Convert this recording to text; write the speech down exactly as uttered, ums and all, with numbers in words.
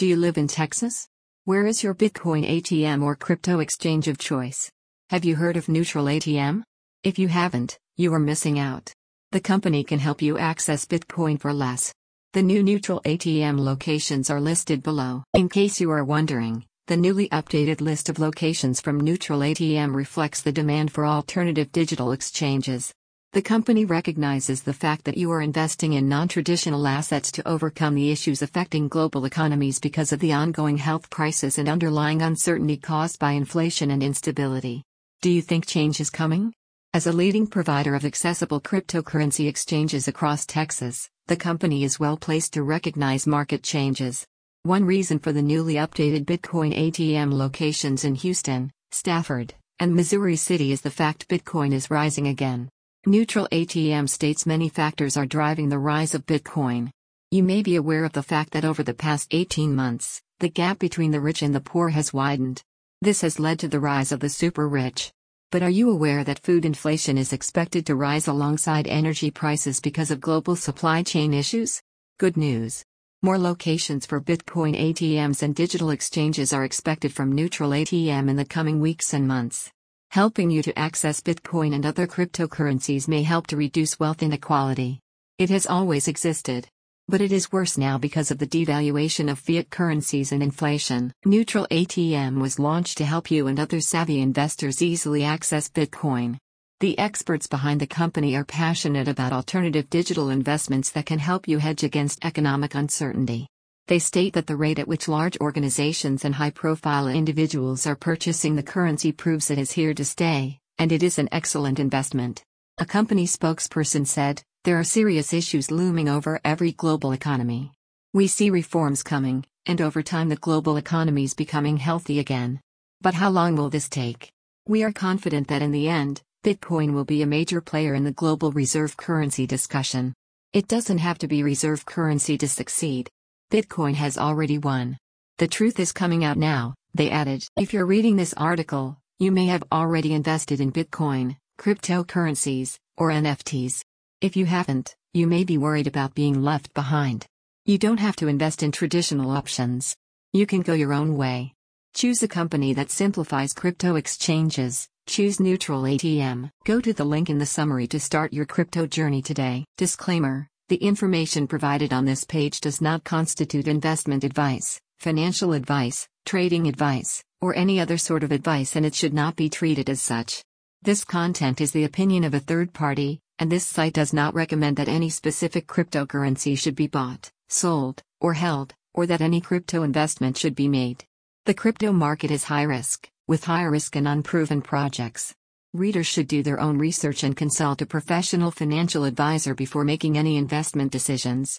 Do you live in Texas? Where is your Bitcoin A T M or crypto exchange of choice? Have you heard of Neutral A T M? If you haven't, you are missing out. The company can help you access Bitcoin for less. The new Neutral A T M locations are listed below. In case you are wondering, the newly updated list of locations from Neutral A T M reflects the demand for alternative digital exchanges. The company recognizes the fact that you are investing in non-traditional assets to overcome the issues affecting global economies because of the ongoing health crisis and underlying uncertainty caused by inflation and instability. Do you think change is coming? As a leading provider of accessible cryptocurrency exchanges across Texas, the company is well placed to recognize market changes. One reason for the newly updated Bitcoin A T M locations in Houston, Stafford, and Missouri City is the fact Bitcoin is rising again. Neutral A T M states many factors are driving the rise of Bitcoin. You may be aware of the fact that over the past eighteen months, the gap between the rich and the poor has widened. This has led to the rise of the super rich. But are you aware that food inflation is expected to rise alongside energy prices because of global supply chain issues? Good news. More locations for Bitcoin A T Ms and digital exchanges are expected from Neutral A T M in the coming weeks and months. Helping you to access Bitcoin and other cryptocurrencies may help to reduce wealth inequality. It has always existed. But it is worse now because of the devaluation of fiat currencies and inflation. Neutral A T M was launched to help you and other savvy investors easily access Bitcoin. The experts behind the company are passionate about alternative digital investments that can help you hedge against economic uncertainty. They state that the rate at which large organizations and high-profile individuals are purchasing the currency proves it is here to stay, and it is an excellent investment. A company spokesperson said, "There are serious issues looming over every global economy. We see reforms coming, and over time the global economy is becoming healthy again. But how long will this take? We are confident that in the end, Bitcoin will be a major player in the global reserve currency discussion. It doesn't have to be reserve currency to succeed. Bitcoin has already won. The truth is coming out now," they added. If you're reading this article, you may have already invested in Bitcoin, cryptocurrencies, or N F Ts. If you haven't, you may be worried about being left behind. You don't have to invest in traditional options. You can go your own way. Choose a company that simplifies crypto exchanges. Choose Neutral A T M. Go to the link in the summary to start your crypto journey today. Disclaimer: the information provided on this page does not constitute investment advice, financial advice, trading advice, or any other sort of advice, and it should not be treated as such. This content is the opinion of a third party, and this site does not recommend that any specific cryptocurrency should be bought, sold, or held, or that any crypto investment should be made. The crypto market is high risk, with high risk and unproven projects. Readers should do their own research and consult a professional financial advisor before making any investment decisions.